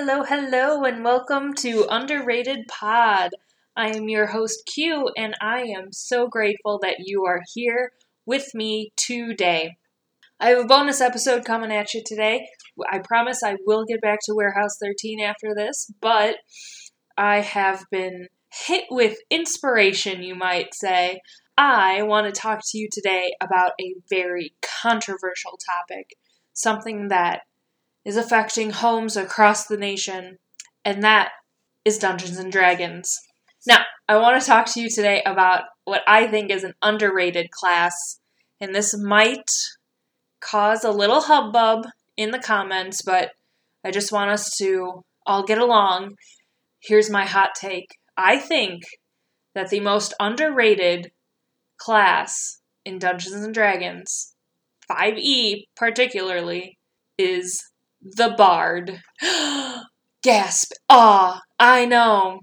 Hello, and welcome to Underrated Pod. I am your host, Q, and I am so grateful that you are here with me today. I have a bonus episode coming at you today. I promise I will get back to Warehouse 13 after this, but I have been hit with inspiration, you might say. I want to talk to you today about a very controversial topic, something that is affecting homes across the nation, and that is Dungeons and Dragons. Now, I want to talk to you today about what I think is an underrated class, and this might cause a little hubbub in the comments, but I just want us to all get along. Here's my hot take. I think that the most underrated class in Dungeons and Dragons, 5e particularly, is the Bard. Gasp. I know.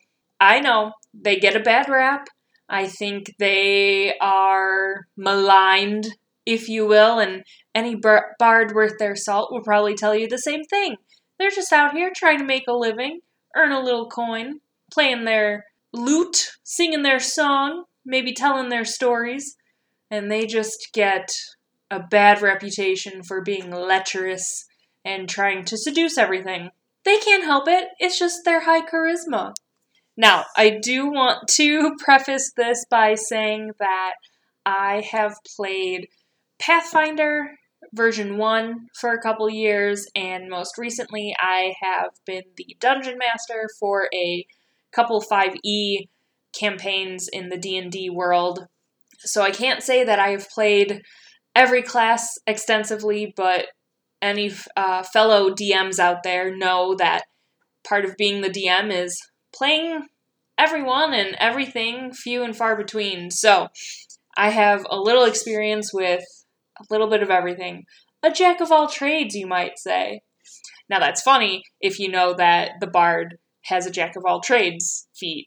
They get a bad rap. I think they are maligned, if you will, and any bard worth their salt will probably tell you the same thing. They're just out here trying to make a living, earn a little coin, playing their lute, singing their song, maybe telling their stories, and they just get a bad reputation for being lecherous and trying to seduce everything. They can't help it. It's just their high charisma. Now, I do want to preface this by saying that I have played Pathfinder version 1 for a couple years, and most recently I have been the Dungeon Master for a couple 5e campaigns in the D&D world. So I can't say that I have played every class extensively, but any fellow DMs out there know that part of being the DM is playing everyone and everything, few and far between. So I have a little experience with a little bit of everything. A jack of all trades, you might say. Now that's funny if you know that the Bard has a jack of all trades feat.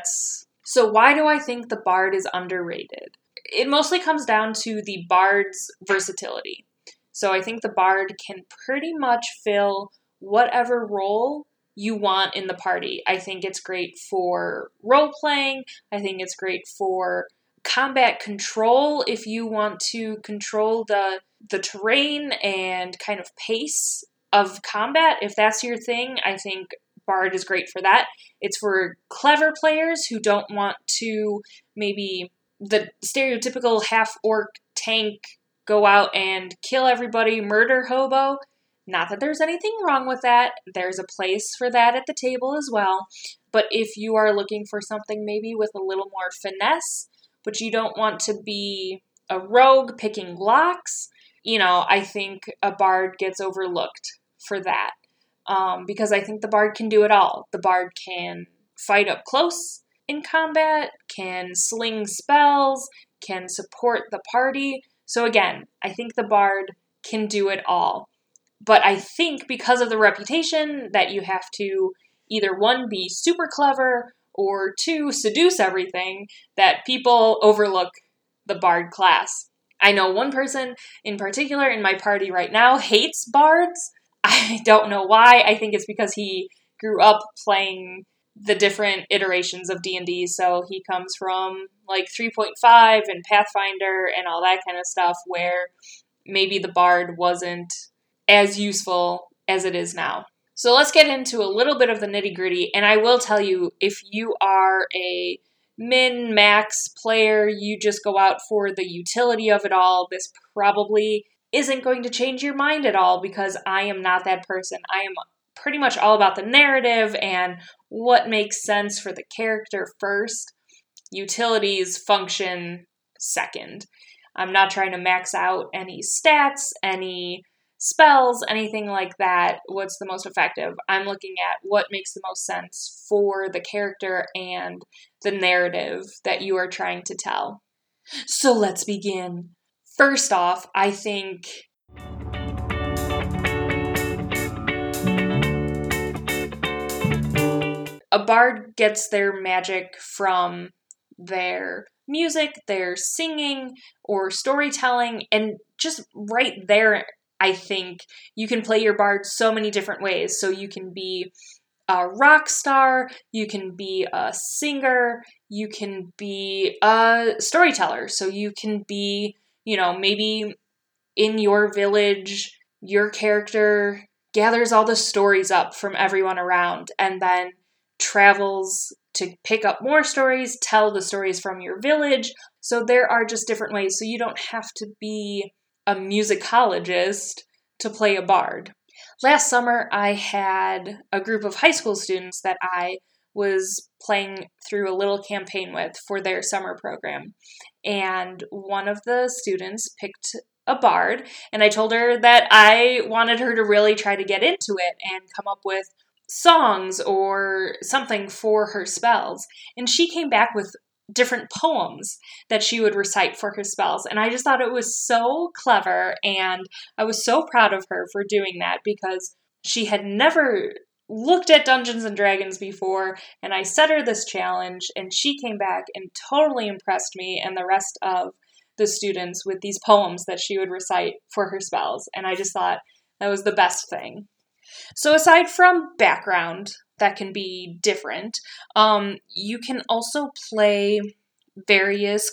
So why do I think the Bard is underrated? It mostly comes down to the Bard's versatility. So I think the Bard can pretty much fill whatever role you want in the party. I think it's great for role-playing. I think it's great for combat control if you want to control the terrain and kind of pace of combat. If that's your thing, I think Bard is great for that. It's for clever players who don't want to maybe the stereotypical half-orc tank go out and kill everybody, murder hobo. Not that there's anything wrong with that. There's a place for that at the table as well. But if you are looking for something maybe with a little more finesse, but you don't want to be a rogue picking locks, I think a Bard gets overlooked for that. Because I think the Bard can do it all. The Bard can fight up close in combat, can sling spells, can support the party. So again, I think the Bard can do it all. But I think because of the reputation that you have to either one, be super clever, or two, seduce everything, that people overlook the Bard class. I know one person in particular in my party right now hates Bards. I don't know why. I think it's because he grew up playing the different iterations of D&D, so he comes from like 3.5 and Pathfinder and all that kind of stuff, where maybe the Bard wasn't as useful as it is now. So let's get into a little bit of the nitty-gritty, and I will tell you, if you are a min-max player, you just go out for the utility of it all, this probably isn't going to change your mind at all, because I am not that person. I am pretty much all about the narrative and what makes sense for the character first. Utilities function second. I'm not trying to max out any stats, any spells, anything like that. What's the most effective? I'm looking at what makes the most sense for the character and the narrative that you are trying to tell. So let's begin. First off, I think a Bard gets their magic from their music, their singing, or storytelling, and just right there, I think you can play your Bard so many different ways. So you can be a rock star, you can be a singer, you can be a storyteller. So you can be, maybe in your village, your character gathers all the stories up from everyone around and then travels to pick up more stories, tell the stories from your village. So there are just different ways. So you don't have to be a musicologist to play a bard. Last summer, I had a group of high school students that I was playing through a little campaign with for their summer program. And one of the students picked a bard, and I told her that I wanted her to really try to get into it and come up with songs or something for her spells. And she came back with different poems that she would recite for her spells. And I just thought it was so clever, and I was so proud of her for doing that because she had never looked at Dungeons and Dragons before, and I set her this challenge, and she came back and totally impressed me and the rest of the students with these poems that she would recite for her spells. And I just thought that was the best thing. So aside from background, that can be different, you can also play various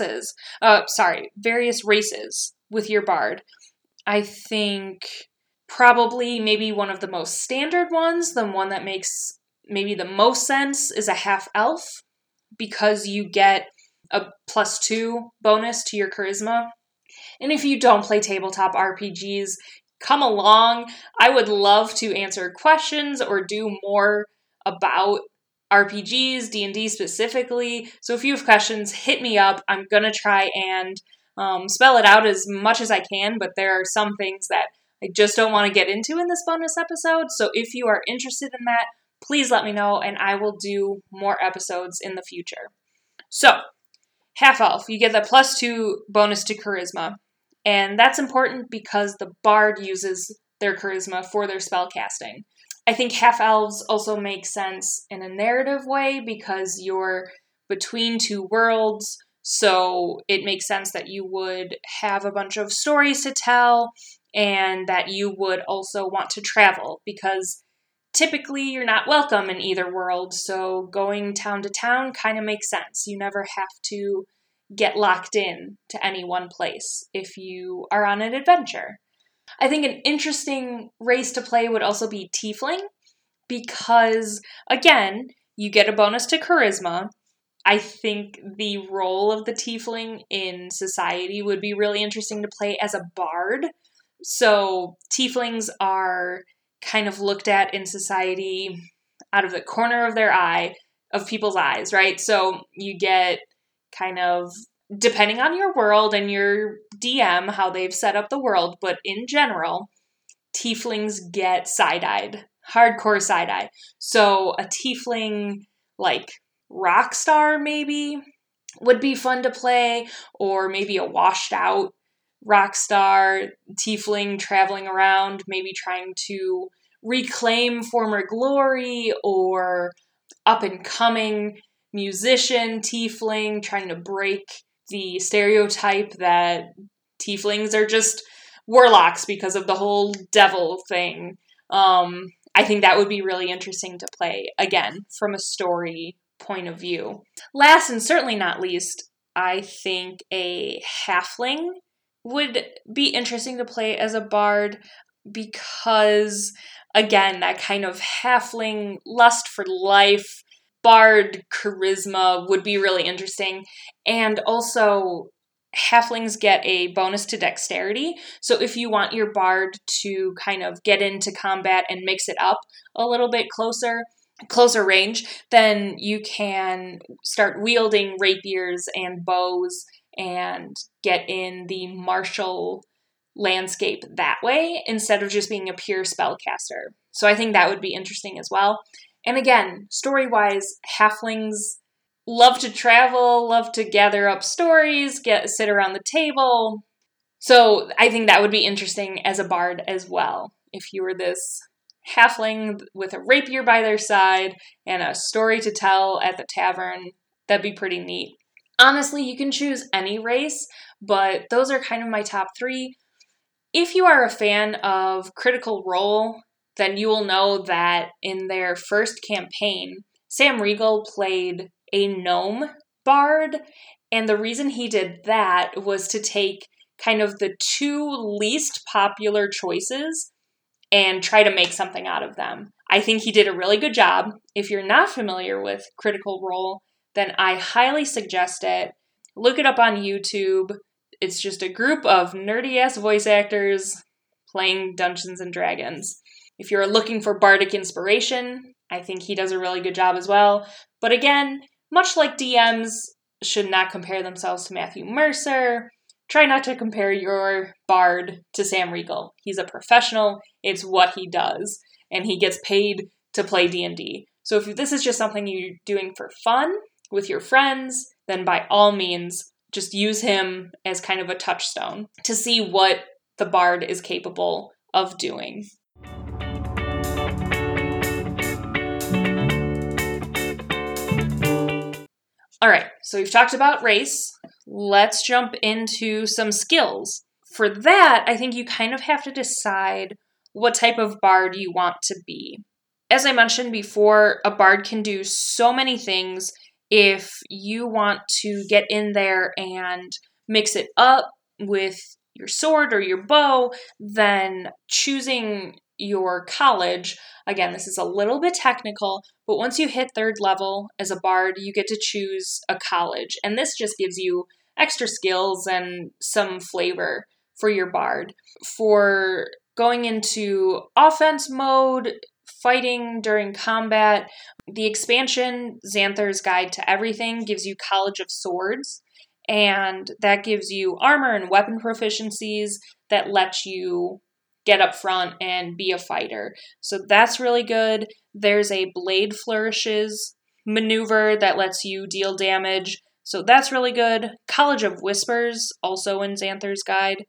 various races with your bard. I think probably maybe one of the most standard ones, the one that makes maybe the most sense, is a half-elf, because you get a +2 bonus to your charisma. And if you don't play tabletop RPGs, come along. I would love to answer questions or do more about RPGs, D&D specifically. So if you have questions, hit me up. I'm going to try and spell it out as much as I can, but there are some things that I just don't want to get into in this bonus episode. So if you are interested in that, please let me know, and I will do more episodes in the future. So, half-elf, you get the +2 bonus to charisma. And that's important because the bard uses their charisma for their spell casting. I think half-elves also make sense in a narrative way because you're between two worlds, so it makes sense that you would have a bunch of stories to tell and that you would also want to travel because typically you're not welcome in either world, so going town to town kind of makes sense. You never have to get locked in to any one place if you are on an adventure. I think an interesting race to play would also be Tiefling, because, again, you get a bonus to charisma. I think the role of the Tiefling in society would be really interesting to play as a bard. So Tieflings are kind of looked at in society out of the corner of people's eyes, right? So you get kind of, depending on your world and your DM, how they've set up the world, but in general, Tieflings get side-eyed, hardcore side-eye. So a Tiefling, like rock star maybe, would be fun to play, or maybe a washed-out rock star Tiefling traveling around, maybe trying to reclaim former glory, or up-and-coming musician Tiefling trying to break the stereotype that Tieflings are just warlocks because of the whole devil thing. I think that would be really interesting to play, again, from a story point of view. Last and certainly not least, I think a halfling would be interesting to play as a bard because, again, that kind of halfling lust for life, bard charisma would be really interesting. And also, halflings get a bonus to dexterity. So if you want your bard to kind of get into combat and mix it up a little bit closer range, then you can start wielding rapiers and bows and get in the martial landscape that way instead of just being a pure spellcaster. So I think that would be interesting as well. And again, story-wise, halflings love to travel, love to gather up stories, sit around the table. So I think that would be interesting as a bard as well. If you were this halfling with a rapier by their side and a story to tell at the tavern, that'd be pretty neat. Honestly, you can choose any race, but those are kind of my top 3. If you are a fan of Critical Role, then you will know that in their first campaign, Sam Riegel played a gnome bard, and the reason he did that was to take kind of the two least popular choices and try to make something out of them. I think he did a really good job. If you're not familiar with Critical Role, then I highly suggest it. Look it up on YouTube. It's just a group of nerdy-ass voice actors playing Dungeons and Dragons. If you're looking for bardic inspiration, I think he does a really good job as well. But again, much like DMs should not compare themselves to Matthew Mercer, try not to compare your bard to Sam Riegel. He's a professional. It's what he does. And he gets paid to play D&D. So if this is just something you're doing for fun with your friends, then by all means, just use him as kind of a touchstone to see what the bard is capable of doing. All right, so we've talked about race. Let's jump into some skills. For that, I think you kind of have to decide what type of bard you want to be. As I mentioned before, a bard can do so many things. If you want to get in there and mix it up with your sword or your bow, then choosing your college, again, this is a little bit technical, but once you hit 3rd level as a bard, you get to choose a college. And this just gives you extra skills and some flavor for your bard. For going into offense mode, fighting during combat, the expansion, Xanathar's Guide to Everything, gives you College of Swords, and that gives you armor and weapon proficiencies that let you get up front and be a fighter. So that's really good. There's a Blade Flourishes maneuver that lets you deal damage, so that's really good. College of Whispers, also in Xanathar's Guide,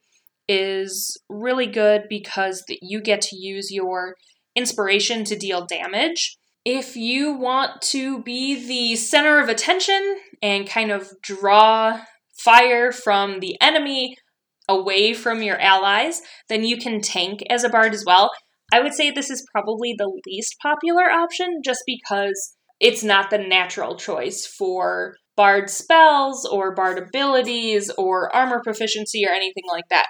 is really good because you get to use your inspiration to deal damage. If you want to be the center of attention and kind of draw fire from the enemy away from your allies, then you can tank as a bard as well. I would say this is probably the least popular option just because it's not the natural choice for bard spells or bard abilities or armor proficiency or anything like that.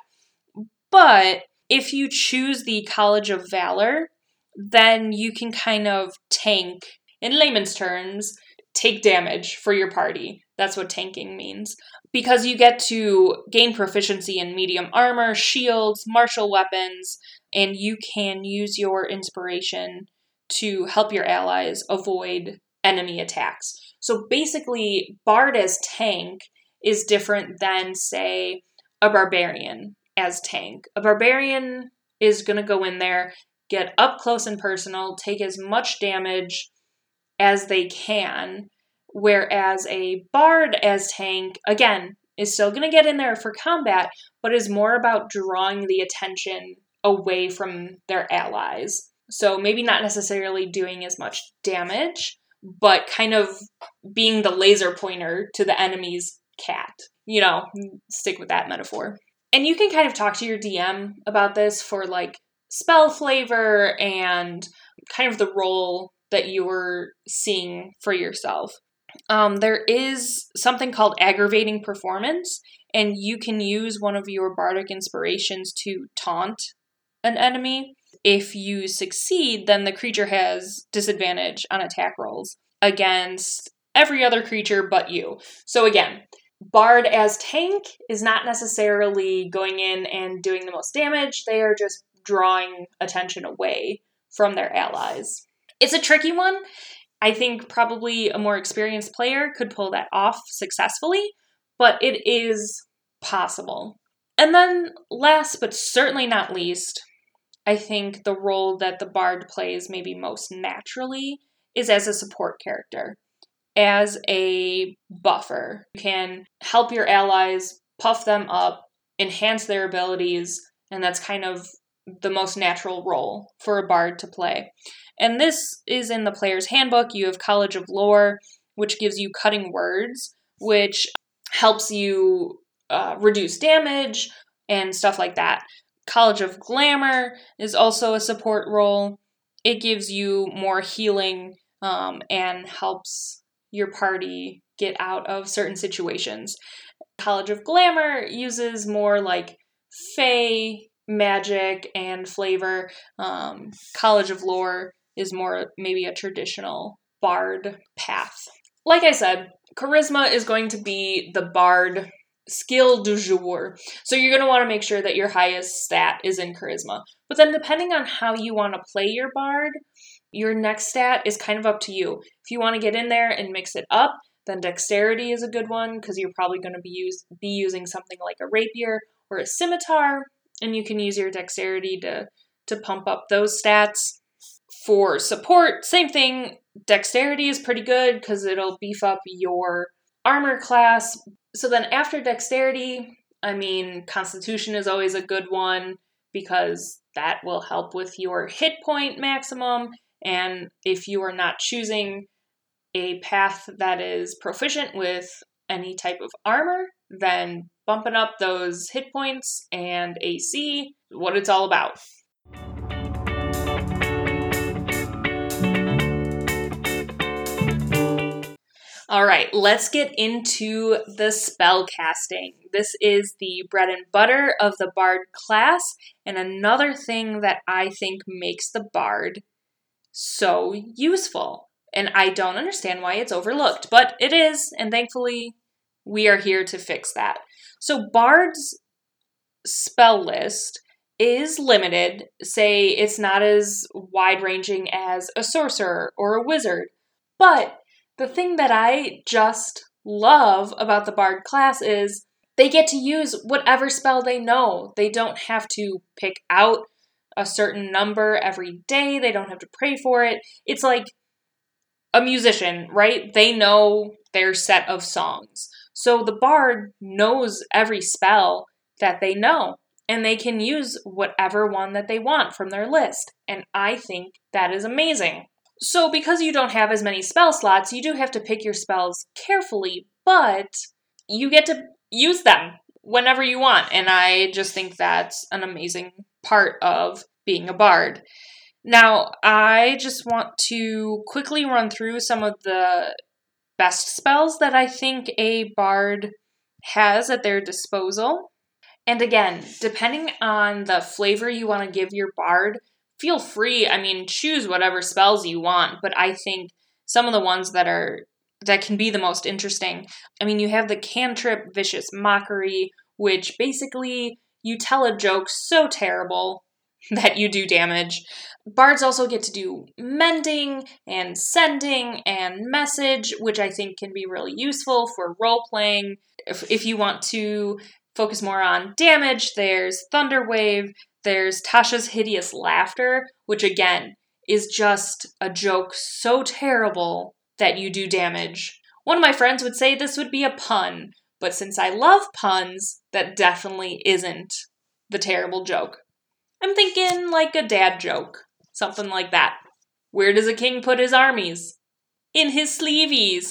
But if you choose the College of Valor, then you can kind of tank, in layman's terms, take damage for your party. That's what tanking means. Because you get to gain proficiency in medium armor, shields, martial weapons, and you can use your inspiration to help your allies avoid enemy attacks. So basically, Bard as tank is different than, say, a Barbarian as tank. A Barbarian is going to go in there, get up close and personal, take as much damage as they can, whereas a Bard as tank, again, is still going to get in there for combat, but is more about drawing the attention away from their allies. So maybe not necessarily doing as much damage, but kind of being the laser pointer to the enemy's cat. You know, stick with that metaphor. And you can kind of talk to your DM about this for like spell flavor and kind of the role that you're seeing for yourself. There is something called aggravating performance, and you can use one of your bardic inspirations to taunt an enemy. If you succeed, then the creature has disadvantage on attack rolls against every other creature but you. So again, Bard as tank is not necessarily going in and doing the most damage. They are just drawing attention away from their allies. It's a tricky one. I think probably a more experienced player could pull that off successfully, but it is possible. And then last but certainly not least, I think the role that the Bard plays maybe most naturally is as a support character, as a buffer. You can help your allies, puff them up, enhance their abilities, and that's kind of the most natural role for a Bard to play. And this is in the player's handbook. You have College of Lore, which gives you cutting words, which helps you reduce damage and stuff like that. College of Glamour is also a support role. it gives you more healing and helps your party get out of certain situations. College of Glamour uses more like fae magic and flavor. College of Lore is more maybe a traditional bard path. Like I said, charisma is going to be the bard skill du jour. So you're going to want to make sure that your highest stat is in charisma. But then depending on how you want to play your bard, your next stat is kind of up to you. If you want to get in there and mix it up, then dexterity is a good one because you're probably going to be using something like a rapier or a scimitar, and you can use your dexterity to pump up those stats. For support, same thing. Dexterity is pretty good because it'll beef up your armor class. So then after dexterity, Constitution is always a good one because that will help with your hit point maximum. And if you are not choosing a path that is proficient with any type of armor, then bumping up those hit points and AC, what it's all about. All right, let's get into the spell casting. This is the bread and butter of the bard class, and another thing that I think makes the bard so useful. And I don't understand why it's overlooked, but it is, and thankfully we are here to fix that. So bard's spell list is limited. Say it's not as wide-ranging as a sorcerer or a wizard, but the thing that I just love about the bard class is they get to use whatever spell they know. They don't have to pick out a certain number every day. They don't have to pray for it. It's like a musician, right? They know their set of songs. So the bard knows every spell that they know, and they can use whatever one that they want from their list. And I think that is amazing. So because you don't have as many spell slots, you do have to pick your spells carefully, but you get to use them whenever you want. And I just think that's an amazing part of being a bard. Now, I just want to quickly run through some of the best spells that I think a bard has at their disposal. And again, depending on the flavor you want to give your bard, feel free, choose whatever spells you want, but I think some of the ones that can be the most interesting. You have the cantrip Vicious Mockery, which basically you tell a joke so terrible that you do damage. Bards also get to do mending and sending and message, which I think can be really useful for role-playing. If you want to focus more on damage, there's Thunderwave, there's Tasha's Hideous Laughter, which again is just a joke so terrible that you do damage. One of my friends would say this would be a pun, but since I love puns, that definitely isn't the terrible joke. I'm thinking like a dad joke, something like that. Where does a king put his armies? In his sleeveys.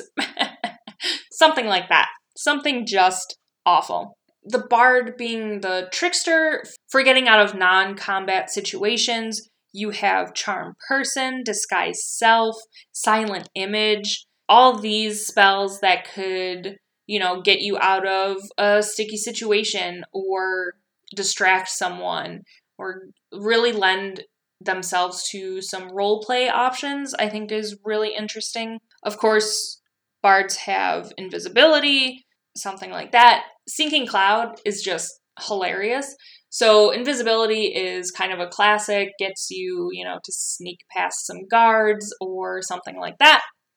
Something like that. Something just awful. The bard being the trickster for getting out of non-combat situations. You have Charm Person, Disguise Self, Silent Image. All these spells that could, get you out of a sticky situation or distract someone or really lend themselves to some roleplay options, I think is really interesting. Of course, bards have invisibility, something like that. Sinking Cloud is just hilarious. So invisibility is kind of a classic, gets you, to sneak past some guards or something like that.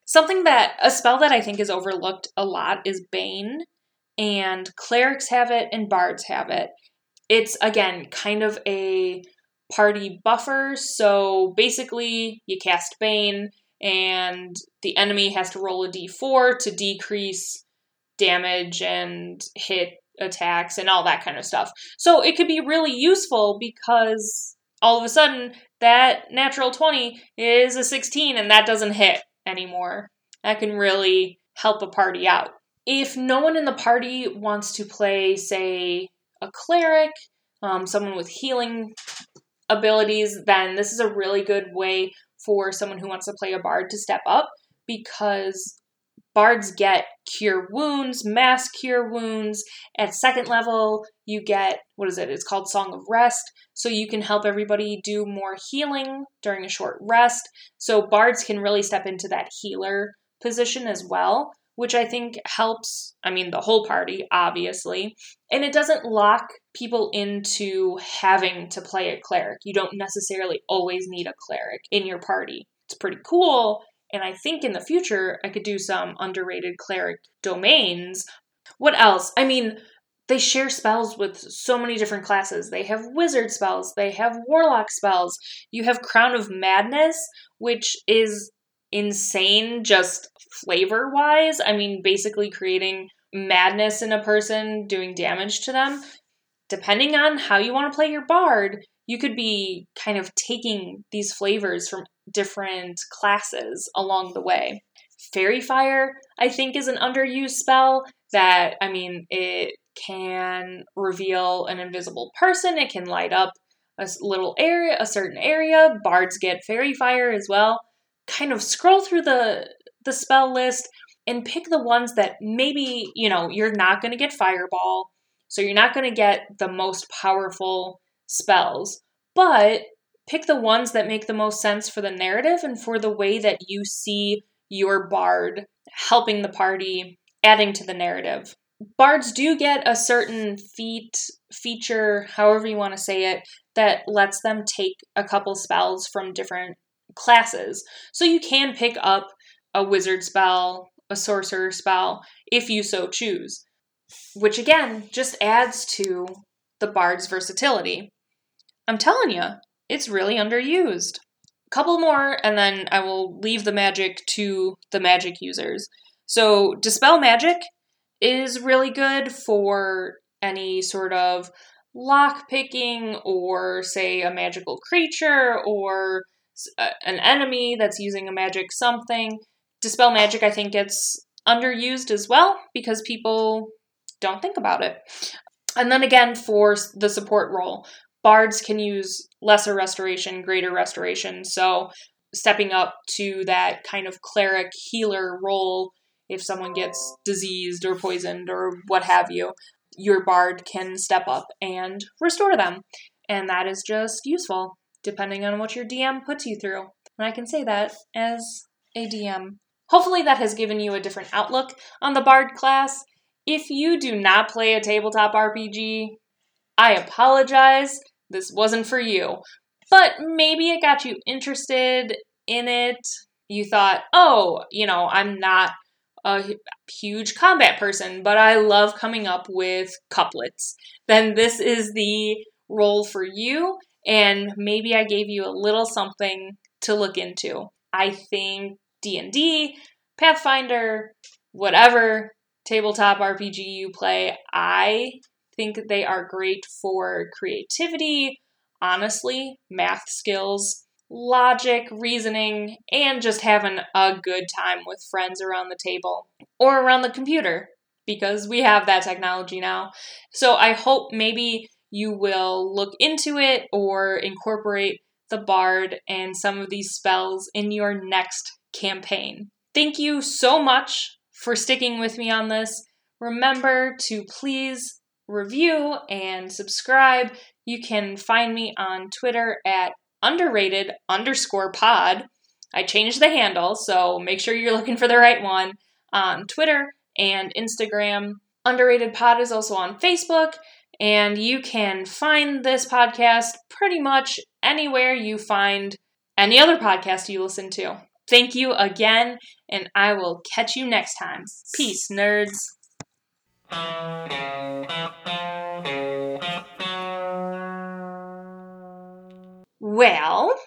A spell that I think is overlooked a lot is Bane, and clerics have it and bards have it. It's, again, kind of a party buffer, so basically you cast Bane, and the enemy has to roll a d4 to decrease damage and hit attacks and all that kind of stuff. So it could be really useful because all of a sudden that natural 20 is a 16 and that doesn't hit anymore. That can really help a party out. If no one in the party wants to play, say, a cleric, someone with healing abilities, then this is a really good way for someone who wants to play a bard to step up, because bards get cure wounds, mass cure wounds. At second level, you get, it's called Song of Rest. So you can help everybody do more healing during a short rest. So bards can really step into that healer position as well, which I think helps, the whole party, obviously. And it doesn't lock people into having to play a cleric. You don't necessarily always need a cleric in your party. It's pretty cool. And I think in the future, I could do some underrated cleric domains. What else? They share spells with so many different classes. They have wizard spells. They have warlock spells. You have Crown of Madness, which is insane just flavor-wise. Basically creating madness in a person, doing damage to them. Depending on how you want to play your bard, you could be kind of taking these flavors from different classes along the way. Fairy Fire, I think, is an underused spell that, it can reveal an invisible person. It can light up a little area, a certain area. Bards get Fairy Fire as well. Kind of scroll through the spell list and pick the ones that maybe, you're not going to get Fireball, so you're not going to get the most powerful spells, but pick the ones that make the most sense for the narrative and for the way that you see your bard helping the party, adding to the narrative. Bards do get a certain feature, however you want to say it, that lets them take a couple spells from different classes. So you can pick up a wizard spell, a sorcerer spell, if you so choose, which again just adds to the bard's versatility. I'm telling you, it's really underused. A couple more, and then I will leave the magic to the magic users. So Dispel Magic is really good for any sort of lock picking, or say a magical creature or an enemy that's using a magic something. Dispel Magic, I think, gets underused as well because people don't think about it. And then again, for the support role, bards can use lesser restoration, greater restoration. So stepping up to that kind of cleric healer role, if someone gets diseased or poisoned or what have you, your bard can step up and restore them. And that is just useful, depending on what your DM puts you through. And I can say that as a DM. Hopefully that has given you a different outlook on the bard class. If you do not play a tabletop RPG, I apologize. This wasn't for you. But maybe it got you interested in it. You thought, I'm not a huge combat person, but I love coming up with couplets. Then this is the role for you, and maybe I gave you a little something to look into. I think D&D, Pathfinder, whatever tabletop RPG you play, I think they are great for creativity, honestly, math skills, logic, reasoning, and just having a good time with friends around the table or around the computer, because we have that technology now. So I hope maybe you will look into it or incorporate the bard and some of these spells in your next campaign. Thank you so much for sticking with me on this. Remember to please review and subscribe. You can find me on Twitter at underrated_pod. I changed the handle, so make sure you're looking for the right one on Twitter and Instagram. Underrated Pod is also on Facebook, and you can find this podcast pretty much anywhere you find any other podcast you listen to. Thank you again, and I will catch you next time. Peace, nerds. Well,